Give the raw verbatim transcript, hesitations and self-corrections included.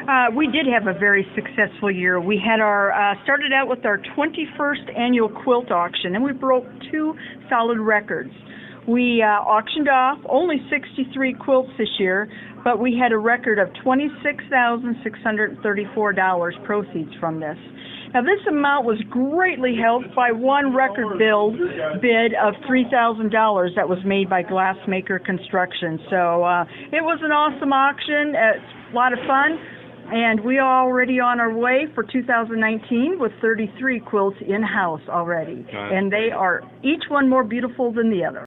Uh, we did have a very successful year. We had our uh, started out with our twenty-first annual quilt auction, and we broke two solid records. We uh, auctioned off only sixty-three quilts this year, but we had a record of twenty-six thousand six hundred thirty-four dollars proceeds from this. Now, this amount was greatly helped by one record build bid of three thousand dollars that was made by Glassmaker Construction. So uh, it was an awesome auction. It's a lot of fun. And we are already on our way for two thousand nineteen with thirty-three quilts in-house already. And they are each one more beautiful than the other.